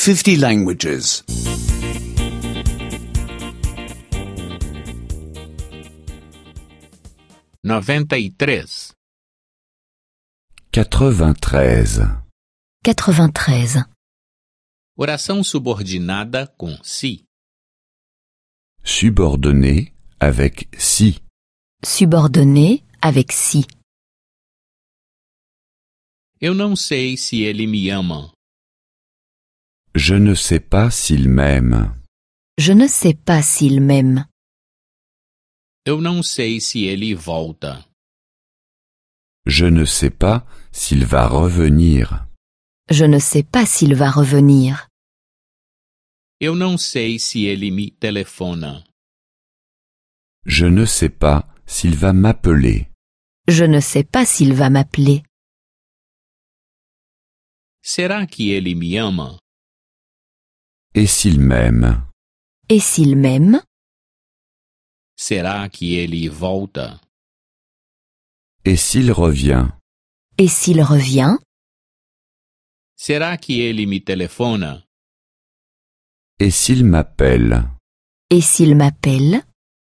50 languages. 93. 93. 93. Oração subordinada com si. Subordonné avec si. Subordonné avec si. Eu não sei se ele me ama. Je ne sais pas s'il m'aime. Je ne sais pas s'il m'aime. Eu não sei se ele volta. Je ne sais pas s'il va revenir. Je ne sais pas s'il va revenir. Eu não sei se ele me telefona. Je ne sais pas s'il va m'appeler. Je ne sais pas s'il va m'appeler. Será que ele me ama? Et s'il m'aime? Et s'il m'aime? Será que ele volta? Et s'il revient? Et s'il revient? Será que ele me telefona? Et s'il m'appelle? Et s'il m'appelle?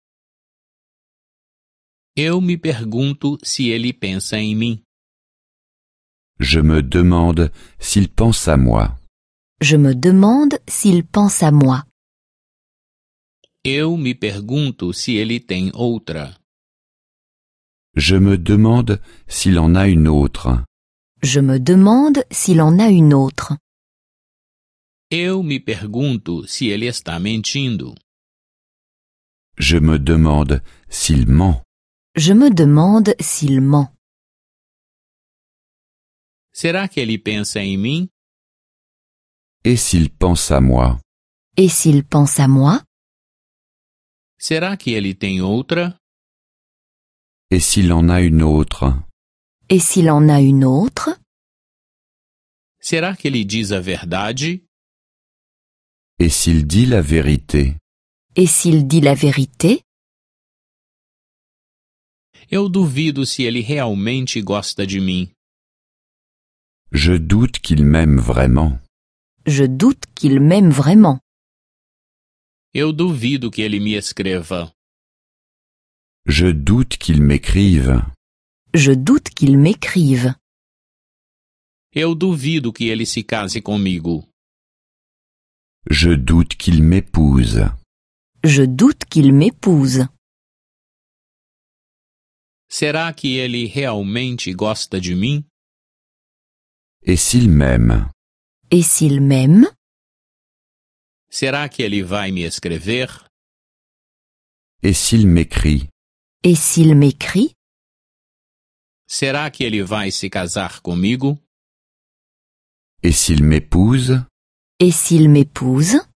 Eu me pergunto se ele pensa em mim. Je me demande s'il pense à moi. Je me demande s'il pense à moi. Eu me pergunto se ele tem outra. Je me demande s'il en a une autre. Je me demande s'il en a une autre. Eu me pergunto se ele está mentindo. Je me demande s'il ment. Je me demande s'il ment. Será que ele pensa em mim? Et s'il pense à moi? Et s'il pense à moi? Será que ele tem outra? Et s'il en a une autre? Et s'il en a une autre? Será que ele diz a verdade? Et s'il dit la vérité? Et s'il dit la vérité? Eu duvido se ele realmente gosta de mim. Je doute qu'il m'aime vraiment. Je doute qu'il m'aime vraiment. Eu duvido que ele me escreva. Je doute qu'il m'écrive. Je doute qu'il m'écrive. Eu duvido que ele se case comigo. Je doute qu'il m'épouse. Je doute qu'il m'épouse. Será que ele realmente gosta de mim? Et s'il m'aime? Et s'il m'aime? Será que ele vai me escrever? Et s'il m'écrit? Et s'il m'écrit? Será que ele vai se casar comigo? Et s'il m'épouse? Et s'il m'épouse?